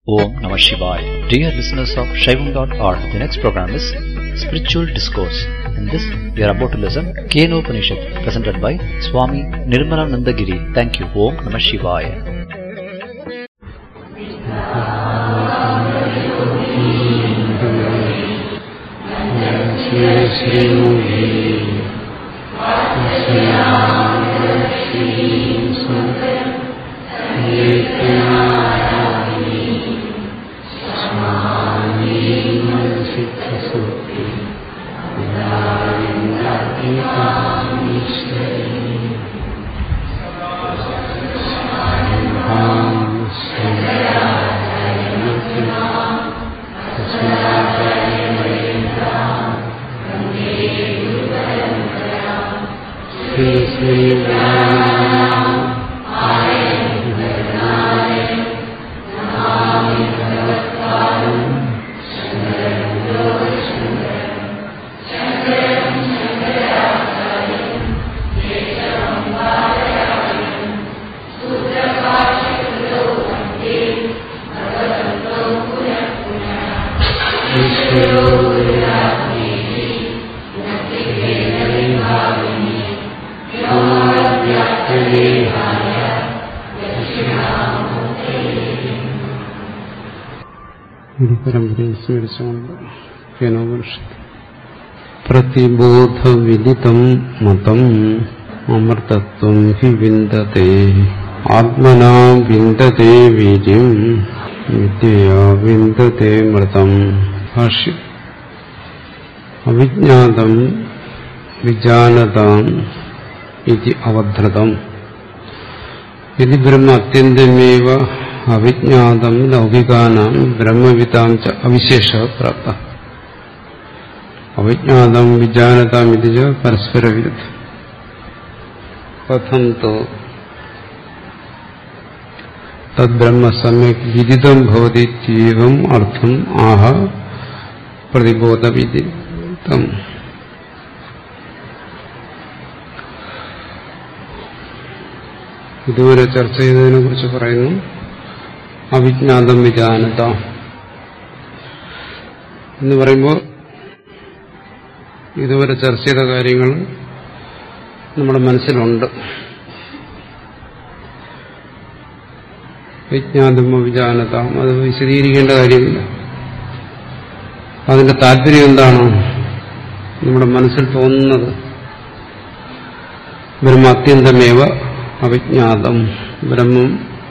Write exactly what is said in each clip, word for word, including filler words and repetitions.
Om Namah Shivaya. Dear listeners of Shaivam dot org, the next program is Spiritual Discourse. In this, we are about to listen Keno Upanishad, presented by Swami Nirmalananda Giri. Thank you. Om Namah Shivaya. പരമ്പരയെ സ്മരിച്ചുകൊണ്ട് കേനോപനിഷത്ത് പ്രതിബോധവിദിതം മതം അമൃതത്വം he വിന്ദതേ ആത്മനാ വിന്ദതേ വീര്യം വിദ്യയാ വിന്ദതേ മൃതം. ഭാഷ്യം. അവിജ്ഞാതം വിജാനതാം ഇതി അവധൃതം ഇതി ബ്രഹ്മ അത്യന്തമേവ അവിജ്ഞാതം ലൗകികാനാം ബ്രഹ്മവിതാം ച അവിശേഷ പ്രാപ്ത. അവിജ്ഞാതം വിജാനതാം ഇതി ച പരസ്പര വിരുദ്ധം. കഥം തോ തദ്ബ്രഹ്മ സമ്യക് വിദിതം ഭവതീത്യേവം അർത്ഥം ആഹ പ്രതിബോധവിദിതം. ഇതുവരെ ചർച്ച ചെയ്തതിനെ കുറിച്ച് പറയുന്നു. അവിജ്ഞാതം വിജാനത എന്ന് പറയുമ്പോൾ ഇതുവരെ ചർച്ച ചെയ്ത കാര്യങ്ങൾ നമ്മുടെ മനസ്സിലുണ്ട്. വിജ്ഞാതം വിജാനത അത് വിശദീകരിക്കേണ്ട കാര്യമില്ല. അതിന്റെ താല്പര്യം എന്താണ്? നമ്മുടെ മനസ്സിൽ തോന്നുന്നത് ബ്രഹ്മ അത്യന്തമേവ അവിജ്ഞാതം, ബ്രഹ്മം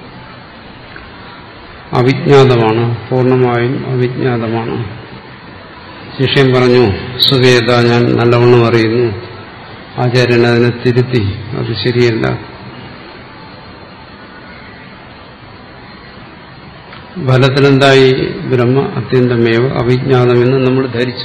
അവിജ്ഞാതമാണ്, പൂർണ്ണമായും അവിജ്ഞാതമാണ്. ശിഷ്യൻ പറഞ്ഞു, സുവേദ, ഞാൻ നല്ലവണ്ണം അറിയുന്നു. ആചാര്യൻ അതിനെ തിരുത്തി, അത് ശരിയല്ല. ഫലത്തിലെന്തായി? ബ്രഹ്മ അത്യന്തമേവ അവിജ്ഞാതമെന്ന് നമ്മൾ ധരിച്ചു.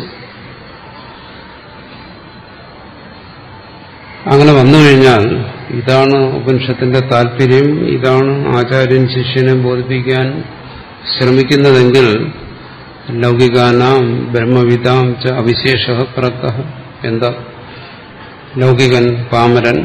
അങ്ങനെ വന്നു കഴിഞ്ഞാൽ ഇതാണ് ഉപനിഷത്തിന്റെ താല്പര്യം, ഇതാണ് ആചാര്യൻ ശിഷ്യനെ ബോധിപ്പിക്കാൻ ശ്രമിക്കുന്നതെങ്കിൽ ലൗകികാനാം ബ്രഹ്മവിതാം ച അവിശേഷ പ്രക്ത. എന്താ? ലൗകികൻ പാമരൻ,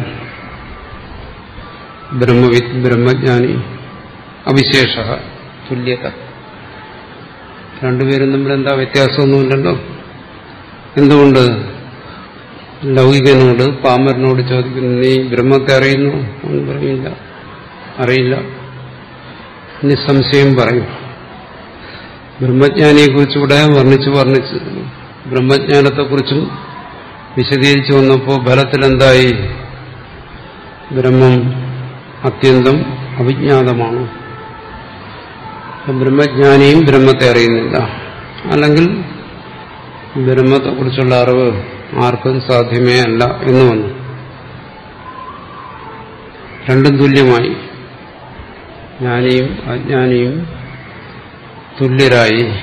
ബ്രഹ്മവിദ് ബ്രഹ്മജ്ഞാനി, അവിശേഷ തുല്യത. രണ്ടുപേരും തമ്മിൽ എന്താ വ്യത്യാസമൊന്നുമില്ലല്ലോ. എന്തുകൊണ്ട്? ലൗകികനോട് പാമരനോട് ചോദിക്കുന്നു, നീ ബ്രഹ്മത്തെ അറിയുന്നു? അവൻ പറയില്ല, അറിയില്ല. നിസ്സംശയം പറയും. ബ്രഹ്മജ്ഞാനിയെക്കുറിച്ചുകൂടെ വർണ്ണിച്ച് വർണ്ണിച്ച് ബ്രഹ്മജ്ഞാനത്തെക്കുറിച്ചും വിശദീകരിച്ചു വന്നപ്പോൾ ഫലത്തിലെന്തായി? ബ്രഹ്മം അത്യന്തം അവിജ്ഞാതമാണ്. ബ്രഹ്മജ്ഞാനിയും ബ്രഹ്മത്തെ അറിയുന്നില്ല, അല്ലെങ്കിൽ ബ്രഹ്മത്തെക്കുറിച്ചുള്ള അറിവ് ആർക്കും സാധ്യമേ അല്ല എന്ന് വന്നു. രണ്ടും തുല്യമായി, ജ്ഞാനിയും അജ്ഞാനിയും തുല്യരായി.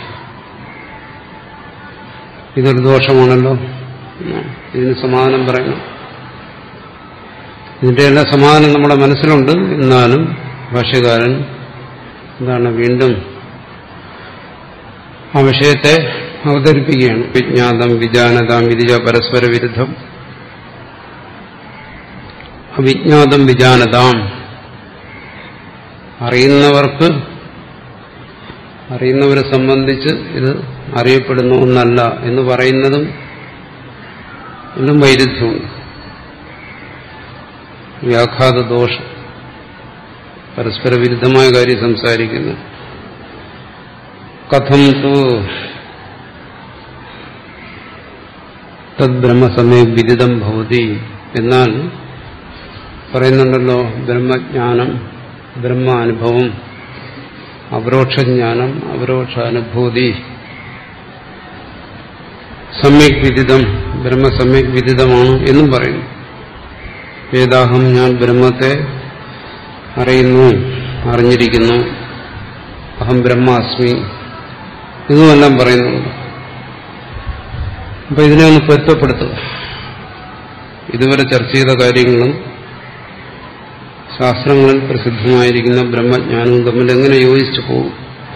ഇതൊരു ദോഷമാണല്ലോ. ഇതിന് സമാധാനം പറയണം. ഇതിന്റെ എല്ലാ സമാധാനം നമ്മുടെ മനസ്സിലുണ്ട്. എന്നാലും ഭാഷ്യകാരൻ എന്താണ് വീണ്ടും ആ വിഷയത്തെ അവതരിപ്പിക്കുകയാണ്. വിജ്ഞാതം വിജാനതാം വിദിജ പരസ്പര വിരുദ്ധം. അവിജ്ഞാതം വിജാനതാം, അറിയുന്നവർക്ക് അറിയുന്നവരെ സംബന്ധിച്ച് ഇത് അറിയപ്പെടുന്ന ഒന്നല്ല എന്ന് പറയുന്നതും ഇതിലും വൈരുദ്ധ്യമുണ്ട്. വ്യാഘാത ദോഷം, പരസ്പര വിരുദ്ധമായ കാര്യം സംസാരിക്കുന്നു. കഥം തു തദ് ബ്രഹ്മസമയ വിദിതം ഭവതി. എന്നാൽ പറയുന്നുണ്ടല്ലോ, ബ്രഹ്മജ്ഞാനം, ബ്രഹ്മാനുഭവം, അപരോക്ഷജ്ഞാനം, അപരോക്ഷാനുഭൂതി സമ്യക് വിദിതം, ബ്രഹ്മസമ്യക് വിദിതമാണ് എന്നും പറയുന്നു. വേദാഹം, ഞാൻ ബ്രഹ്മത്തെ അറിയുന്നു, അറിഞ്ഞിരിക്കുന്നു, അഹം ബ്രഹ്മാസ്മി, ഇതുമെല്ലാം പറയുന്നുണ്ട്. അപ്പൊ ഇതിനെ ഒന്ന് പൊരുത്തപ്പെടുത്തുക. ഇതുവരെ ചർച്ച ചെയ്ത കാര്യങ്ങളും ശാസ്ത്രങ്ങളിൽ പ്രസിദ്ധമായിരിക്കുന്ന ബ്രഹ്മജ്ഞാനവും തമ്മിൽ എങ്ങനെ യോജിച്ചു പോകും?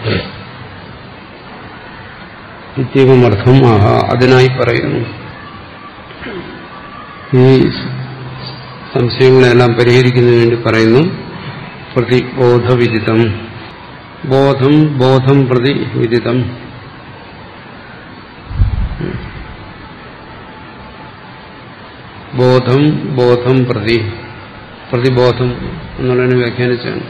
നിത്യമർത്ഥം ആഹ, അതിനായി പറയുന്നു. ഈ സംശയങ്ങളെല്ലാം പരിഹരിക്കുന്നതിന് വേണ്ടി പറയുന്നു. പ്രതിബോധവിദിതം, ബോധം ബോധം പ്രതി വിദിതം. ബോധം ബോധം പ്രതി, പ്രതിബോധം എന്നുള്ളതിനെ വ്യാഖ്യാനിച്ചാണ്.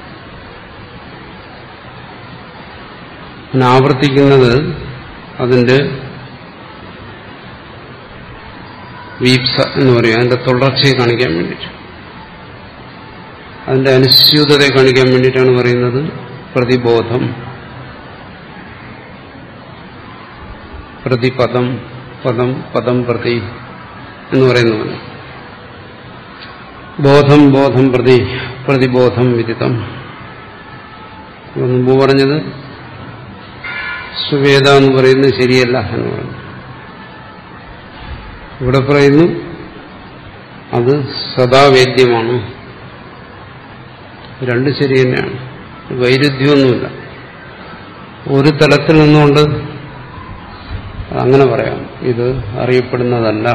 അങ്ങനെ ആവർത്തിക്കുന്നത് അതിന്റെ വീപ്സ എന്ന് പറയും, അതിന്റെ തുടർച്ചയെ കാണിക്കാൻ വേണ്ടിയിട്ട്, അതിന്റെ അനുസ്യൂതതയെ കാണിക്കാൻ വേണ്ടിയിട്ടാണ് പറയുന്നത് പ്രതിബോധം. പ്രതിപദം, പദം പദം പ്രതി എന്ന് പറയുന്നതാണ്. ബോധം ബോധം പ്രതി, പ്രതിബോധം വിദിതം. മുമ്പ് പറഞ്ഞത് സുവേദ എന്ന് പറയുന്നത് ശരിയല്ല എന്ന് പറഞ്ഞു. ഇവിടെ പറയുന്നു അത് സദാവേദ്യമാണ്. രണ്ട് ശരി തന്നെയാണ്, വൈരുദ്ധ്യമൊന്നുമില്ല. ഒരു തലത്തിൽ നിന്നുകൊണ്ട് അങ്ങനെ പറയാം, ഇത് അറിയപ്പെടുന്നതല്ല.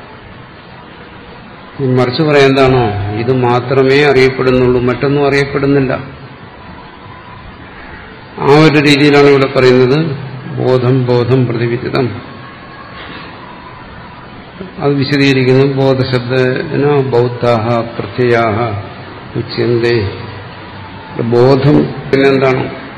മറിച്ച് പറയാൻ എന്താണോ, ഇത് മാത്രമേ അറിയപ്പെടുന്നുള്ളൂ, മറ്റൊന്നും അറിയപ്പെടുന്നില്ല. ആ ഒരു രീതിയിലാണ് ഇവിടെ പറയുന്നത് ബോധം ബോധം പ്രതിവിദിതം. അത് വിശദീകരിക്കുന്നു. ബോധശബ്ദന ബൗദ്ധാഹ പ്രത്യയാഹ ഉച്യന്തേ. ബോധം പിന്നെന്താണ്?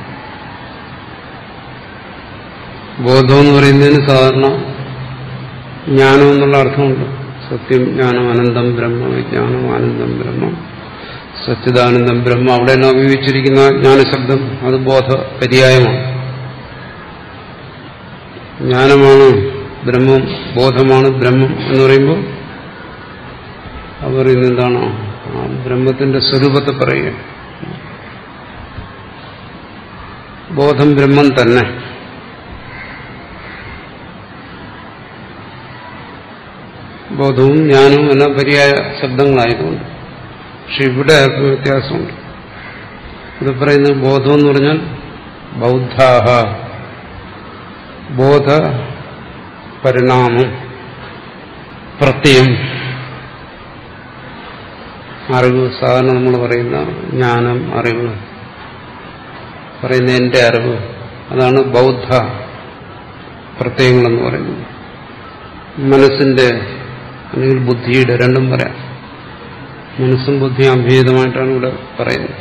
ബോധം എന്ന് പറയുന്നതിന് സാധാരണ ജ്ഞാനം എന്നുള്ള അർത്ഥമുണ്ട്. സത്യം, ജ്ഞാനം, അനന്തം ബ്രഹ്മ, വിജ്ഞാനം, ആനന്ദം ബ്രഹ്മ, സച്ചിദാനന്ദം ബ്രഹ്മ. അവിടെ എല്ലാം ഉപയോഗിച്ചിരിക്കുന്ന ജ്ഞാനശബ്ദം അത് ബോധ പര്യായമാണ്. ജ്ഞാനമാണ് ബ്രഹ്മം, ബോധമാണ് ബ്രഹ്മം എന്ന് പറയുമ്പോൾ അത് പറയുന്നത് എന്താണോ, ആ ബ്രഹ്മത്തിന്റെ സ്വരൂപത്തെ പറയുക. ബോധം ബ്രഹ്മം തന്നെ. ബോധവും ജ്ഞാനവും എല്ലാം പര്യായ ശബ്ദങ്ങളായതുകൊണ്ട്. പക്ഷെ ഇവിടെ വ്യത്യാസമുണ്ട്. ഇത് പറയുന്നത് ബോധം എന്ന് പറഞ്ഞാൽ ബൗദ്ധാഹ, ബോധ പരിണാമം, പ്രത്യയം, അറിവ്. സാധാരണ നമ്മൾ പറയുന്ന ജ്ഞാനം, അറിവ്, പറയുന്ന എന്റെ അറിവ്, അതാണ് ബൗദ്ധ പ്രത്യയങ്ങളെന്ന് പറയുന്നത്. മനസ്സിന്റെ അല്ലെങ്കിൽ ബുദ്ധിയുടെ, രണ്ടും പറയാം. മനസ്സും ബുദ്ധിയും അഭേദമായിട്ടാണ് ഇവിടെ പറയുന്നത്.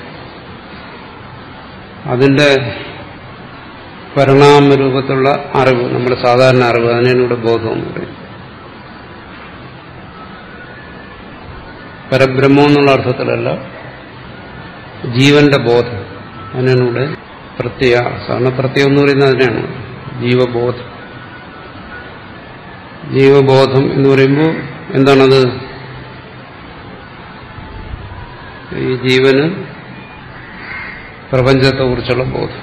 അതിന്റെ പരിണാമരൂപത്തിലുള്ള അറിവ്, നമ്മുടെ സാധാരണ അറിവ്, അതിനാണ് ഇവിടെ ബോധം എന്ന് പറയുന്നത്. പരബ്രഹ്മം എന്നുള്ള അർത്ഥത്തിലല്ല, ജീവന്റെ ബോധം, അതിനാണ് ഇവിടെ പ്രത്യയ. സാധാരണ പ്രത്യയം എന്ന് പറയുന്നത് അതിനാണ് ജീവബോധം. ജീവബോധം എന്ന് പറയുമ്പോൾ എന്താണത്? ഈ ജീവന് പ്രപഞ്ചത്തെക്കുറിച്ചുള്ള ബോധം,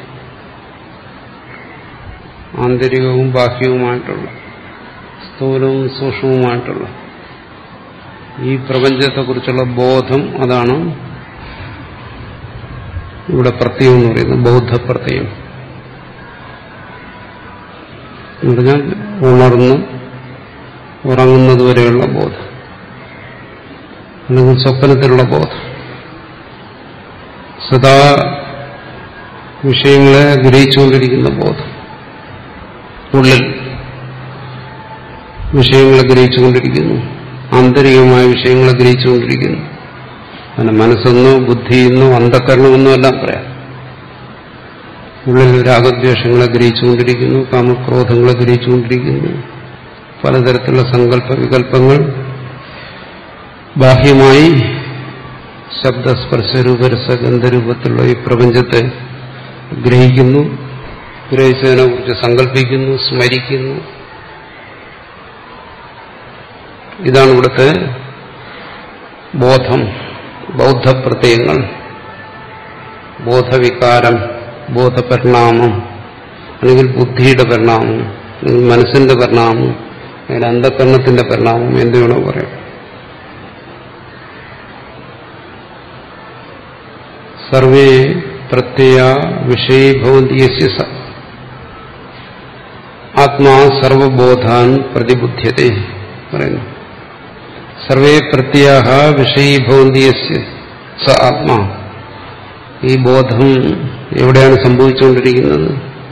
ആന്തരികവും ബാഹ്യവുമായിട്ടുള്ള, സ്ഥൂലവും സൂക്ഷ്മവുമായിട്ടുള്ള ഈ പ്രപഞ്ചത്തെക്കുറിച്ചുള്ള ബോധം, അതാണ് ഇവിടെ പ്രത്യയം എന്ന് പറയുന്നത്. ബൗദ്ധപ്രത്യയം എന്ന് പറഞ്ഞാൽ ഉണർന്ന് ഉറങ്ങുന്നതുവരെയുള്ള ബോധം, അല്ലെങ്കിൽ സ്വപ്നത്തിലുള്ള ബോധം. സദാ വിഷയങ്ങളെ ഗ്രഹിച്ചുകൊണ്ടിരിക്കുന്ന ബോധം, ഉള്ളിൽ വിഷയങ്ങളെ ഗ്രഹിച്ചുകൊണ്ടിരിക്കുന്നു, ആന്തരികമായ വിഷയങ്ങളെ ഗ്രഹിച്ചുകൊണ്ടിരിക്കുന്നു. അങ്ങനെ മനസ്സെന്നോ ബുദ്ധിയെന്നോ അന്ധകരണമെന്നോ എല്ലാം പറയാം. ഉള്ളിൽ രാഗദ്വേഷങ്ങളെ ഗ്രഹിച്ചുകൊണ്ടിരിക്കുന്നു, കാമക്രോധങ്ങളെ ഗ്രഹിച്ചുകൊണ്ടിരിക്കുന്നു, പലതരത്തിലുള്ള സങ്കല്പ വികല്പങ്ങൾ ബാഹ്യമായി ശബ്ദസ്പർശരൂപരസ ഗന്ധരൂപത്തിലുള്ള ഈ പ്രപഞ്ചത്തെ ഗ്രഹിക്കുന്നു, ഗ്രഹിച്ചതിനെ കുറിച്ച് സങ്കല്പിക്കുന്നു, സ്മരിക്കുന്നു. ഇതാണ് ഇവിടുത്തെ ബോധം, ബൗദ്ധപ്രത്യയങ്ങൾ, ബോധവികാരം, ബോധപരിണാമം, അല്ലെങ്കിൽ ബുദ്ധിയുടെ പരിണാമം, അല്ലെങ്കിൽ മനസ്സിന്റെ പരിണാമം, അല്ലെങ്കിൽ അന്ധകരണത്തിന്റെ പരിണാമം എന്ത് വേണോ പറയാം. സർവേ പ്രത്യയ വിഷയീഭവന്തി യസ്യ സ ആത്മാ സർവബോധാൻ പ്രതിബുദ്ധ്യത്തെ പറയുന്നു. സർവേ പ്രത്യയ വിഷയീഭവന്തി യസ്യ സ ആത്മാ. ഈ ബോധം എവിടെയാണ് സംഭവിച്ചുകൊണ്ടിരിക്കുന്നത്?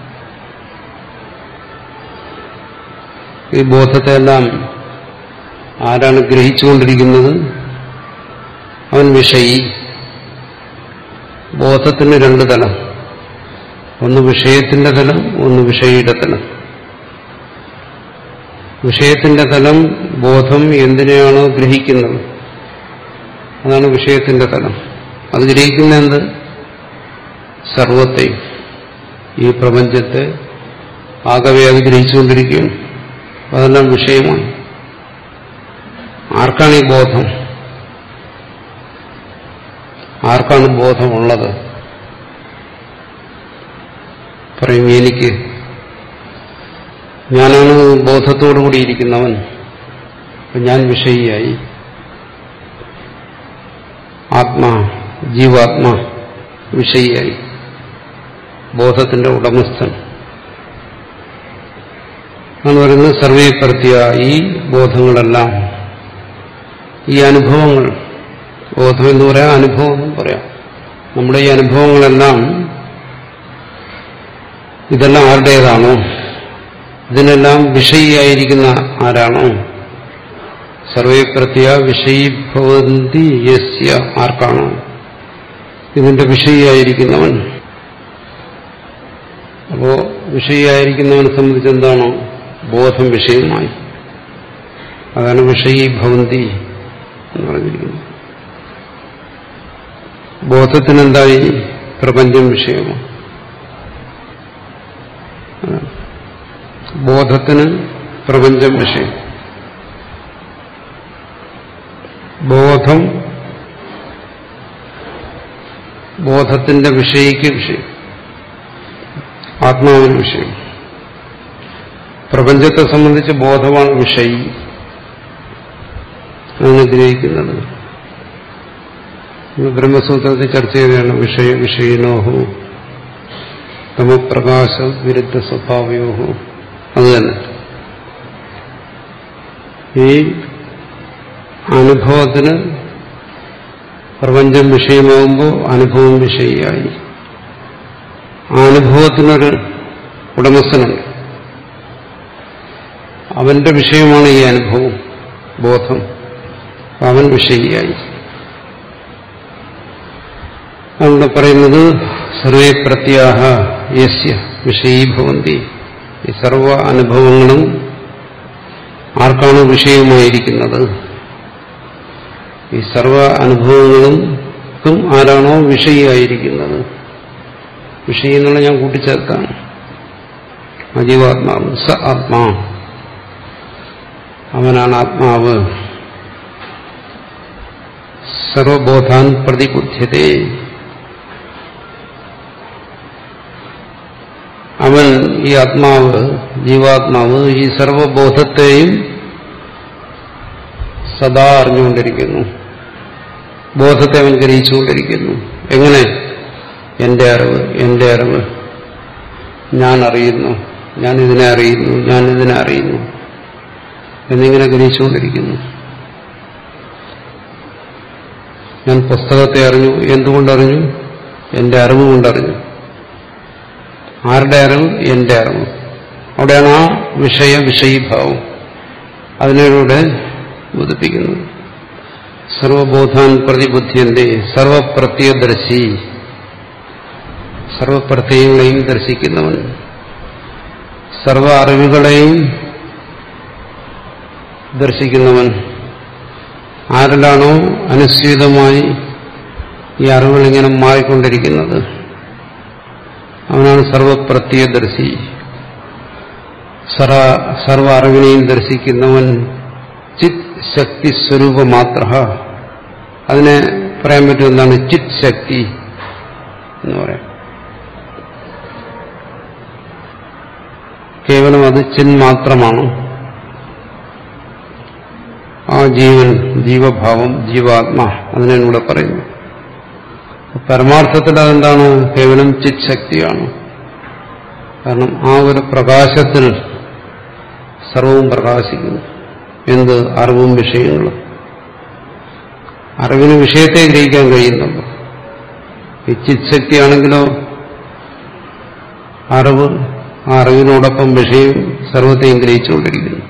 ഈ ബോധത്തെല്ലാം ആരാണ് ഗ്രഹിച്ചുകൊണ്ടിരിക്കുന്നത്? അവൻ വിഷയി. ബോധത്തിന് രണ്ട് തലം, ഒന്ന് വിഷയത്തിന്റെ തലം, ഒന്ന് വിഷയിയുടെ തലം. വിഷയത്തിന്റെ തലം ബോധം എന്തിനെയാണോ ഗ്രഹിക്കുന്നത് അതാണ് വിഷയത്തിന്റെ തലം. അത് ഗ്രഹിക്കുന്ന എന്ത്? സർവത്തെയും, ഈ പ്രപഞ്ചത്തെ ആകവെ അത് ഗ്രഹിച്ചുകൊണ്ടിരിക്കുകയാണ്. അതെല്ലാം വിഷയമാണ്. ആർക്കാണ് ഈ ബോധം? ആർക്കാണ് ബോധമുള്ളത്? പറയും, എനിക്ക്. ഞാനാണ് ബോധത്തോടുകൂടി ഇരിക്കുന്നവൻ, ഞാൻ വിഷയിയായി. ആത്മാ, ജീവാത്മാ വിഷയിയായി, ബോധത്തിന്റെ ഉടമസ്ഥൻ എന്ന് പറയുന്നത്. സർവേ പ്രത്യ, ഈ ബോധങ്ങളെല്ലാം, ഈ അനുഭവങ്ങൾ, ബോധം എന്ന് പറയാം, അനുഭവം എന്നും പറയാം. നമ്മുടെ ഈ അനുഭവങ്ങളെല്ലാം ഇതെല്ലാം ആരുടേതാണോ, ഇതിനെല്ലാം വിഷയിയായിരിക്കുന്ന ആരാണോ? സർവേ പ്രത്യ വിഷയീഭവന്തി യസ്യ, ആർക്കാണോ ഇതിന്റെ വിഷയിയായിരിക്കുന്നവൻ. അപ്പോ വിഷയിയായിരിക്കുന്നവനെ സംബന്ധിച്ച് എന്താണോ ബോധം വിഷയമായി. അതാണ് വിഷയീഭവന്തി എന്ന് പറഞ്ഞിരിക്കുന്നത്. ബോധത്തിനെന്തായി? പ്രപഞ്ചം വിഷയമാണ്. ബോധത്തിന് പ്രപഞ്ചം വിഷയം. ബോധം ബോധത്തിന്റെ വിഷയിക്ക് വിഷയം, ആത്മാവിന് വിഷയം. പ്രപഞ്ചത്തെ സംബന്ധിച്ച് ബോധമാണ് വിഷയി, അതിനെ ഗ്രഹിക്കുന്നത്. ബ്രഹ്മസൂത്രത്തിൽ ചർച്ച ചെയ്തതാണ് വിഷയ വിഷയിനോഹോ തമപ്രകാശ വിരുദ്ധ സ്വഭാവയോഹോ. അത് തന്നെ ഈ അനുഭവത്തിന് പ്രപഞ്ചം വിഷയമാകുമ്പോൾ അനുഭവം വിഷയിയായി. ആ അനുഭവത്തിനൊരു ഉടമസ്ഥനുണ്ട്, അവന്റെ വിഷയമാണ് ഈ അനുഭവം, ബോധം. അവൻ വിഷയിയായി. അവിടെ പറയുന്നത് സർവേ പ്രത്യാഹ യസ്യ വിഷയീഭവന്തി. ഈ സർവ അനുഭവങ്ങളും ആർക്കാണോ വിഷയമായിരിക്കുന്നത്, ഈ സർവ അനുഭവങ്ങളും ആരാണോ വിഷയിയായിരിക്കുന്നത്, വിഷയം എന്നുള്ള ഞാൻ കൂട്ടിച്ചേർത്താണ്. അജീവാത്മാവ്, സ ആത്മാ, അവനാണ് ആത്മാവ്. സർവബോധാൻ പ്രതിബുദ്ധ്യതേ, അവൻ ഈ ആത്മാവ്, ജീവാത്മാവ് ഈ സർവബോധത്തെയും സദാ അറിഞ്ഞുകൊണ്ടിരിക്കുന്നു. ബോധത്തെ അവൻ ഗ്രഹിച്ചുകൊണ്ടിരിക്കുന്നു. എങ്ങനെ? എന്റെ അറിവ്, എന്റെ അറിവ്, ഞാൻ അറിയുന്നു, ഞാൻ ഇതിനെ അറിയുന്നു, ഞാൻ ഇതിനെ അറിയുന്നു എന്നിങ്ങനെ ഗ്രഹിച്ചുകൊണ്ടിരിക്കുന്നു. ഞാൻ പുസ്തകത്തെ അറിഞ്ഞു. എന്തുകൊണ്ടറിഞ്ഞു? എന്റെ അറിവ് കൊണ്ടറിഞ്ഞു. ആരുടെ അറിവ്? എന്റെ അറിവ്. അവിടെയാണ് ആ വിഷയ വിഷയീഭാവം അതിനൂടെ ബോധിപ്പിക്കുന്നത്. സർവബോധാൻ പ്രതിബുദ്ധ്യന്റെ സർവപ്രത്യദർശി, സർവപ്രത്യങ്ങളെയും ദർശിക്കുന്നവൻ, സർവ അറിവുകളെയും ദർശിക്കുന്നവൻ. ആരിലാണോ അനുസ്യൂതമായി ഈ അറിവുകൾ ഇങ്ങനെ മാറിക്കൊണ്ടിരിക്കുന്നത് അവനാണ് സർവപ്രത്യദർശി. സർവ അറിവിനെയും ദർശിക്കുന്നവൻ ചിത് ശക്തി സ്വരൂപമാത്ര. അതിനെ പറയാൻ പറ്റുന്നതാണ് ചിത് ശക്തി എന്ന് പറയാം. കേവലം അത് ചിന്മാത്രമാണ്. ആ ജീവൻ, ജീവഭാവം, ജീവാത്മ, അതിനാണ് ഇവിടെ പറയുന്നത്. പരമാർത്ഥത്തിൽ അതെന്താണ്? കേവലം ചിത് ശക്തിയാണ്. കാരണം ആ ഒരു പ്രകാശത്തിൽ സർവവും പ്രകാശിക്കുന്നു. എന്ത്? അറിവും വിഷയങ്ങളും. അറിവിന് വിഷയത്തെ ഗ്രഹിക്കാൻ കഴിയുന്നുള്ളൂ. ഈ ചിത് ശക്തിയാണെങ്കിലോ അറിവ്, ആ അറിവിനോടൊപ്പം വിഷയം സർവത്തെയും ഗ്രഹിച്ചുകൊണ്ടിരിക്കുന്നു.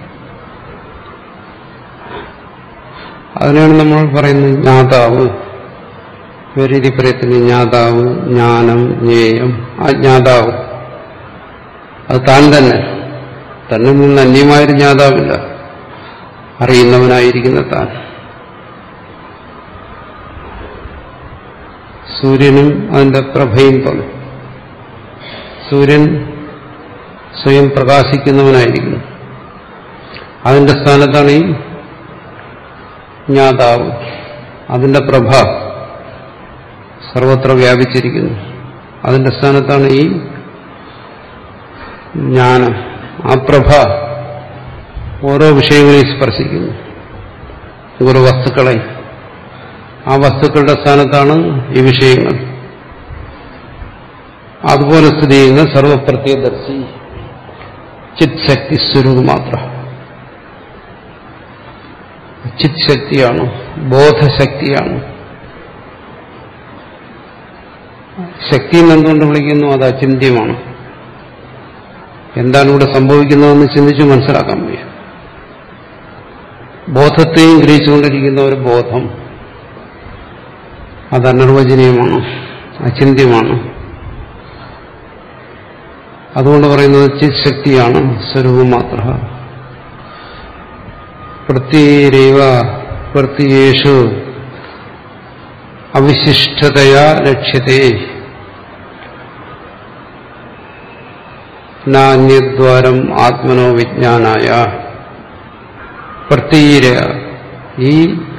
അതിനാണ് നമ്മൾ പറയുന്നത് ജ്ഞാതാവ്. ഒരു രീതി പറയത്തിന് ജ്ഞാതാവ്, ജ്ഞാനം, ജ്ഞേയം. ആ ജ്ഞാതാവ് അത് താൻ തന്നെ, തന്നിൽ നിന്ന് അന്യമായൊരു ജ്ഞാതാവില്ല, അറിയുന്നവനായിരിക്കുന്ന താൻ. സൂര്യനും അതിന്റെ പ്രഭയും പോലെ സൂര്യൻ സ്വയം പ്രകാശിക്കുന്നവനായിരിക്കുന്നു. അതിന്റെ സ്ഥാനത്താണ് ഈ ജ്ഞാതാവ്. അതിന്റെ പ്രഭ സർവത്ര വ്യാപിച്ചിരിക്കുന്നു. അതിന്റെ സ്ഥാനത്താണ് ഈ ജ്ഞാനം. ആ പ്രഭ ഓരോ വിഷയങ്ങളെയും സ്പർശിക്കുന്നു, ഓരോ വസ്തുക്കളെ. ആ വസ്തുക്കളുടെ സ്ഥാനത്താണ് ഈ വിഷയങ്ങൾ. അതുപോലെ സ്ഥിതി ചെയ്യുന്ന സർവപ്രത്യദർശി ചിത് ശക്തി സ്വരൂപമാത്ര. ചിത് ശക്തിയാണ്, ബോധശക്തിയാണ്. ശക്തി എന്നെന്തുകൊണ്ട് വിളിക്കുന്നു? അത് അചിന്ത്യമാണ്. എന്താണ് ഇവിടെ സംഭവിക്കുന്നതെന്ന് ചിന്തിച്ച് മനസ്സിലാക്കാൻ വയ്യ. ബോധത്തെയും ഗ്രഹിച്ചുകൊണ്ടിരിക്കുന്ന ഒരു ബോധം അത് അനിർവചനീയമാണ്, അചിന്ത്യമാണ്. അതുകൊണ്ട് പറയുന്നത് ചിത് ശക്തിയാണ്, സ്വരൂപമാത്ര. പ്രത്യൈരൈവ പ്രത്യയേഷു അവിശിഷ്ടതയാ ലക്ഷ്യത്തെ നാന്യദ്വാരം ആത്മനോ വിജ്ഞാനായ. പ്രത്യൈര, ഈ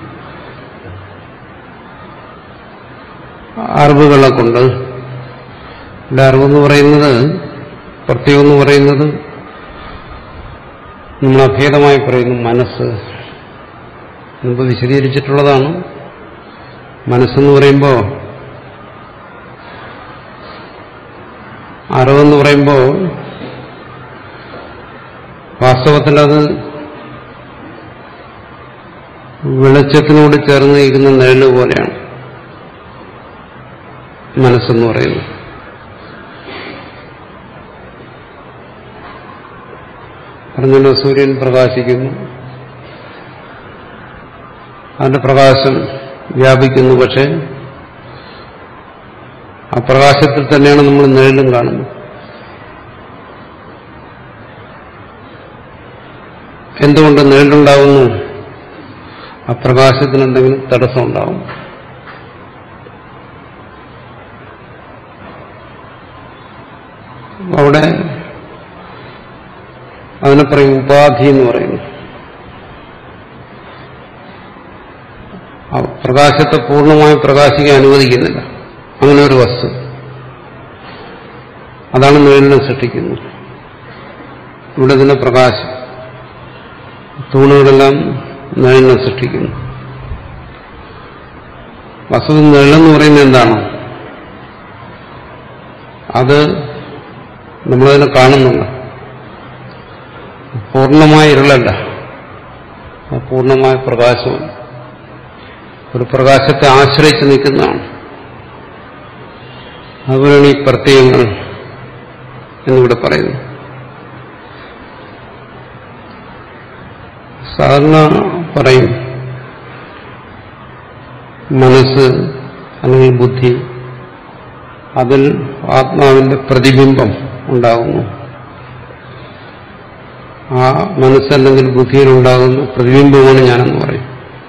അറിവുകളെ കൊണ്ട്, ഇവിടെ അറിവെന്ന് പറയുന്നത്, പ്രത്യേകം എന്ന് പറയുന്നത് നമ്മൾ അഭേദമായി പറയുന്നു മനസ്സ്. മുമ്പ് വിശദീകരിച്ചിട്ടുള്ളതാണ്. മനസ്സെന്ന് പറയുമ്പോൾ, അറിവെന്ന് പറയുമ്പോൾ വാസ്തവത്തിൽ അത് വെളിച്ചത്തിനോട് ചേർന്ന് ഇരിക്കുന്ന നിഴല് പോലെയാണ് മനസ്സെന്ന് പറയുന്നത്. പറഞ്ഞല്ലോ, സൂര്യൻ പ്രകാശിക്കുന്നു, അതിന്റെ പ്രകാശം വ്യാപിക്കുന്നു. പക്ഷെ ആ പ്രകാശത്തിൽ തന്നെയാണ് നമ്മൾ നിഴലും കാണുന്നത്. എന്തുകൊണ്ട് നിഴലുണ്ടാവുന്നു? ആ പ്രകാശത്തിന് എന്തെങ്കിലും തടസ്സം ഉണ്ടാവും. അവിടെ അതിനെ പറയും ഉപാധി എന്ന് പറയുന്നു. ആ പ്രകാശത്തെ പൂർണ്ണമായി പ്രകാശിക്കാൻ അനുവദിക്കുന്നില്ല അങ്ങനെ ഒരു വസ്തു. അതാണ് നിഴലിനെ സൃഷ്ടിക്കുന്നത്. ഇവിടെ തന്നെ പ്രകാശം, തൂണുകളെല്ലാം നിഴലിനെ സൃഷ്ടിക്കുന്നു. വസ്തു നിഴലെന്ന് പറയുന്നത് എന്താണ്? അത് നമ്മളതിനെ കാണുന്നുണ്ട്. പൂർണ്ണമായ ഇരുളല്ല, പൂർണ്ണമായ പ്രകാശവും ഒരു പ്രകാശത്തെ ആശ്രയിച്ച് നിൽക്കുന്നതാണ്. അതുപോലെയാണ് ഈ പ്രത്യയങ്ങൾ. എന്നിവിടെ പറയുന്നു. സാധാരണ പറയും മനസ്സ് അല്ലെങ്കിൽ ബുദ്ധി, അതിൽ ആത്മാവിന്റെ പ്രതിബിംബം ഉണ്ടാകുന്നു. ആ മനസ്സല്ലെങ്കിൽ ബുദ്ധിയിലുണ്ടാകുന്ന പ്രതിബിംബമാണ് ഞാനെന്ന് പറയും.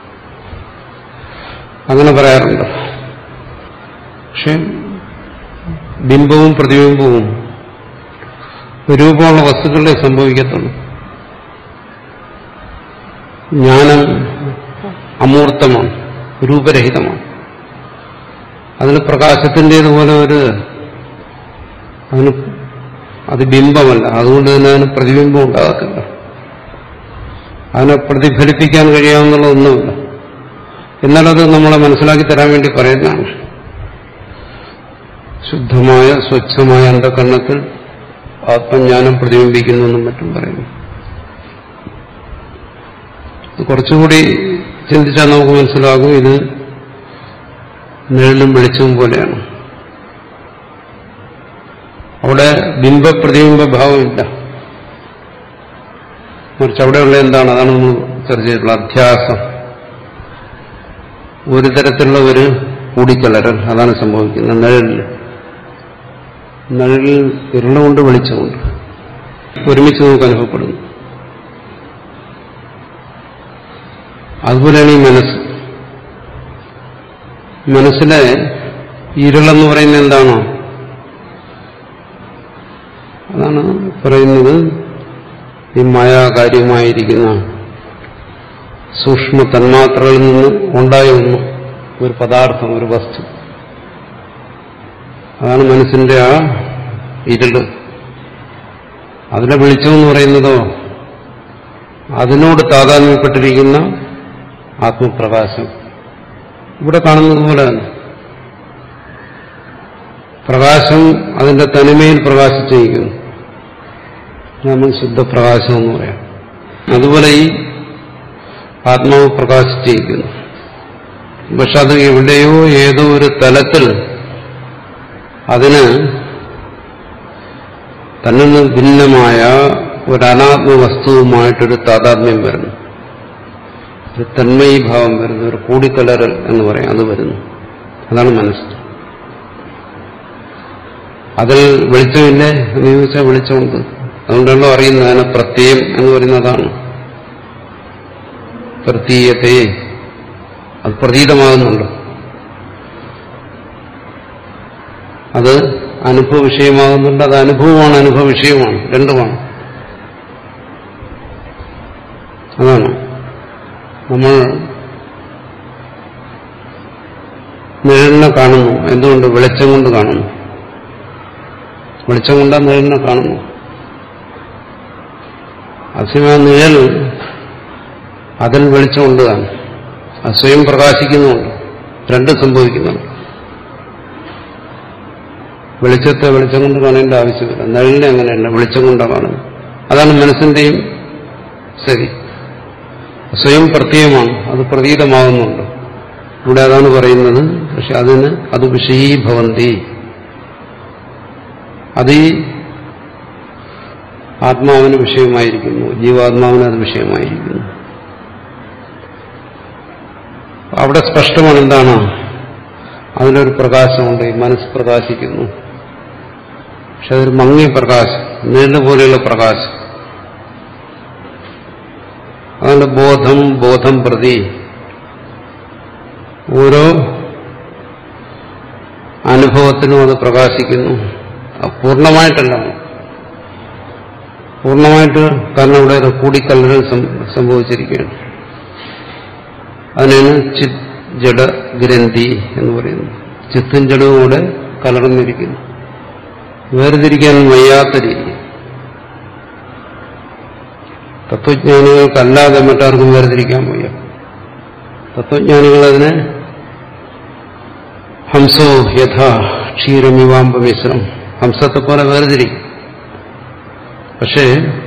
അങ്ങനെ പറയാറുണ്ട്. പക്ഷെ ബിംബവും പ്രതിബിംബവും രൂപമുള്ള വസ്തുക്കളെ സംഭവിക്കത്തുള്ളൂ. ജ്ഞാനം അമൂർത്തമാണ്, രൂപരഹിതമാണ്. അതിന് പ്രകാശത്തിൻ്റേതുപോലെ ഒരു അതിന് അത് ബിംബമല്ല, അതുകൊണ്ട് തന്നെ അതിന് പ്രതിബിംബം ഉണ്ടാകത്തില്ല. അതിനെ പ്രതിഫലിപ്പിക്കാൻ കഴിയാവുന്നുള്ള ഒന്നുമില്ല. എന്നാലത് നമ്മളെ മനസ്സിലാക്കി തരാൻ വേണ്ടി പറയുന്നതാണ്. ശുദ്ധമായ സ്വച്ഛമായ അന്ധകരണത്തിൽ ആത്മജ്ഞാനം പ്രതിബിംബിക്കുന്നു എന്നും മറ്റും പറയുന്നു. കുറച്ചുകൂടി ചിന്തിച്ചാൽ നമുക്ക് മനസ്സിലാകും ഇത് നിഴലും വെളിച്ചവും പോലെയാണ്. അവിടെ ബിംബ പ്രതിബിംബ ഭാവമില്ല. മറിച്ച് അവിടെയുള്ള എന്താണ്, അതാണ് നമ്മൾ ചർച്ച ചെയ്തിട്ടുള്ള അധ്യാസം. ഒരു തരത്തിലുള്ള ഒരു കൂടിക്കലരൽ, അതാണ് സംഭവിക്കുന്നത്. നിഴലിൽ നിഴലിൽ ഇരുളുകൊണ്ട് വെളിച്ചമുണ്ട്, ഒരുമിച്ച് നമുക്ക് അനുഭവപ്പെടുന്നു. അതുപോലെയാണ് ഈ മനസ്സ്. മനസ്സിലെ ഇരുളെന്ന് പറയുന്നത് എന്താണോ അതാണ് പറയുന്നത്. ഈ മായാകാര്യമായിരിക്കുന്ന സൂക്ഷ്മ തന്മാത്രകളിൽ നിന്ന് ഉണ്ടായ ഒന്ന്, ഒരു പദാർത്ഥം, ഒരു വസ്തു, അതാണ് മനസ്സിന്റെ ആ ഇരുള്. അതിലെ വെളിച്ചമെന്ന് പറയുന്നതോ അതിനോട് താതാത്മ്യപ്പെട്ടിരിക്കുന്ന ആത്മപ്രകാശം. ഇവിടെ കാണുന്നത് പോലെ തന്നെ പ്രകാശം അതിന്റെ തനിമയിൽ പ്രകാശിച്ചിരിക്കുന്നു. നമ്മൾ ശുദ്ധപ്രകാശം എന്ന് പറയാം. അതുപോലെ ഈ ആത്മാവ് പ്രകാശിച്ചിരിക്കുന്നു. പക്ഷെ അത് എവിടെയോ ഏതോ ഒരു തലത്തിൽ അതിന് തന്നിൽ നിന്ന് ഭിന്നമായ ഒരു അനാത്മവസ്തുവുമായിട്ടൊരു താതാത്മ്യം വരുന്നു, ഒരു തന്മയീഭാവം വരുന്നു, ഒരു കൂടിക്കലരൽ എന്ന് പറയാം, അത് വരുന്നു. അതാണ് മനസ്സ്. അതിൽ വെളിച്ചമില്ലേ എന്ന് ചോദിച്ചാൽ വെളിച്ചമുണ്ട്. അതുകൊണ്ടല്ലോ അറിയുന്നത്. അതിനെ പ്രത്യയം എന്ന് പറയുന്നതാണ്. പ്രതീയത്തെ, അത് പ്രതീതമാകുന്നുണ്ട്. അത് അനുഭവ വിഷയമാകുന്നുണ്ട്. അത് അനുഭവമാണ്, അനുഭവ വിഷയമാണ്, രണ്ടുമാണ്. അതാണ് നമ്മൾ നിഴലിനെ കാണുന്നു. എന്തുകൊണ്ട്? വെളിച്ചം കൊണ്ട് കാണുന്നു. വെളിച്ചം കൊണ്ടാ നിഴലിനെ കാണുന്നു. അസ്യമായ നിഴൽ അതിൽ വെളിച്ചമുണ്ട് കാണും. അത് സ്വയം പ്രകാശിക്കുന്നുമുണ്ട്. രണ്ടും സംഭവിക്കുന്നുണ്ട്. വെളിച്ചത്തെ വെളിച്ചം കൊണ്ട് കാണേണ്ട ആവശ്യമില്ല. നിഴലിനെ അങ്ങനെയല്ല, വെളിച്ചം കൊണ്ടാണ് കാണുന്നത്. അതാണ് മനസ്സിന്റെയും ശരി. സ്വയം പ്രത്യയമാണ്, അത് പ്രതീതമാകുന്നുണ്ട്. ഇവിടെ അതാണ് പറയുന്നത്. പക്ഷെ അതിന് അത് വിഷയീഭവന്തി, അത് ഈ ആത്മാവിന് വിഷയമായിരിക്കുന്നു, ജീവാത്മാവിന് അത് വിഷയമായിരിക്കുന്നു. അവിടെ സ്പഷ്ടമാണ് എന്താണ്, അതിലൊരു പ്രകാശമുണ്ട്. ഈ മനസ്സ് പ്രകാശിക്കുന്നു. പക്ഷെ അതൊരു മങ്ങിയ പ്രകാശം, നിഴല് പോലെയുള്ള പ്രകാശം. അതുകൊണ്ട് ബോധം ബോധം പ്രതി ഓരോ അനുഭവത്തിനും അത് പ്രകാശിക്കുന്നു. പൂർണ്ണമായിട്ടല്ല, പൂർണ്ണമായിട്ട്, കാരണം ഇവിടെ ഒരു കൂടിക്കലരൽ സംഭവിച്ചിരിക്കുകയാണ്. അതിനാണ് ചിത് ജഡ ഗ്രന്ഥി എന്ന് പറയുന്നത്. ചിത്തും ജഡവും കൂടെ കലർന്നിരിക്കുന്നു. വേർതിരിക്കാൻ വയ്യാത്ത രീതി. തത്വജ്ഞാനികൾക്കല്ലാതെ മറ്റാർക്കും വേർതിരിക്കാൻ വയ്യ. തത്വജ്ഞാനികൾ അതിനെ ഹംസോ യഥാ ക്ഷീരമിവാമ്പ മിശ്രം, ഹംസത്തെ പോലെ വേർതിരിക്കും. പക്ഷേ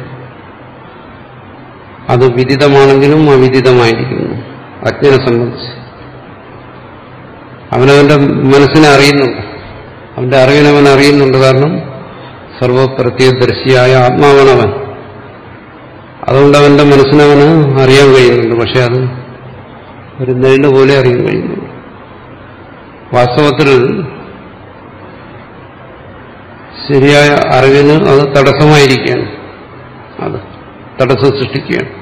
അത് വിദിതമാണെങ്കിലും അവിദിതമായിരിക്കുന്നു. അജ്ഞനെ സംബന്ധിച്ച് അവനവന്റെ മനസ്സിനെ അറിയുന്നുണ്ട്, അവന്റെ അറിവിനവൻ അറിയുന്നുണ്ട്. കാരണം സർവപ്രത്യദർശിയായ ആത്മാവാണവൻ. അതുകൊണ്ട് അവന്റെ മനസ്സിനവന് അറിയാൻ കഴിയുന്നുണ്ട്. പക്ഷെ അത് ഒരു നെല്ല് പോലെ അറിയാൻ കഴിയുന്നുണ്ട്. വാസ്തവത്തിൽ ശരിയായ അറിവിന് അത് തടസ്സമായിരിക്കുകയാണ്. അത് തടസ്സം സൃഷ്ടിക്കുകയാണ്.